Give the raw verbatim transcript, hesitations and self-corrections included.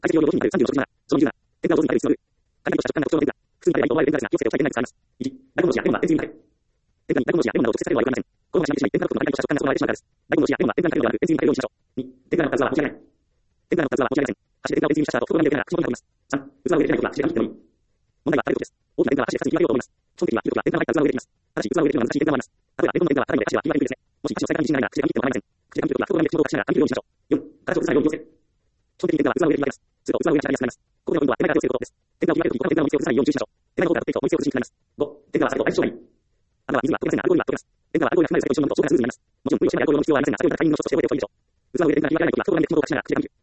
解析用量ごひんになるさんじゅうろくじゅうなな、そのにじゅうなな、点がごになるいちのろく、解明とした直感が特徴の点が、複数になるライトを割れる点がですが、気をつけておきたい点がいくつかあります。いち、大根の字やレモンは点数になる。点がに、大根の字やレモンなど直接されるのはよくありません。この話に点が特徴の直感とした直感が損なわれてしまうからです。大根の字やレモンは点がになるのではなく点数になるようにしましょう。に、点がの数は持ち上げない。点がの数は持ち上げません。箸で点がを点数にした後、袋が見える点が口元に入ります。さん、器を入れてないことは箸で紙切ってもいい。問題はタレです。大きな点が箸で二つに切り分けようと思います。基本的には、ひとつは点が入った器を入れています。ただし、器を入れているのは難しい点があります。例えば、レモンの点が硬いので箸では切り分けにくいですね。もし箸の使い方に自信がないなら、口で紙切っても構いません。口で紙切るときは、袋が見える口元を隠しながら紙切るようにしましょう。よん、形を崩さないように気をつける。基本的に点がは器を入れています。すると器を入れてしまいやすくなります。ここでのポイントは、手前から手をつけることです。点がを切り分けるとき、他の点がの道を崩さないように注意しましょう。手前の方から取っていくと、もう一度崩しにくくなります。ご、点がは先と相性がいい。穴は水は溶けませんが、アルコールには溶けます。点がはアルコールが含まれる酒と一緒に飲むと、そこがスムーズになります。もちろん、無理をしないアルコールの量はありませんが、それを大体にの一つとして覚えておいておきましょう。器を入れて点が切り分けないときは、袋が見える口元を隠しながら口で紙切る。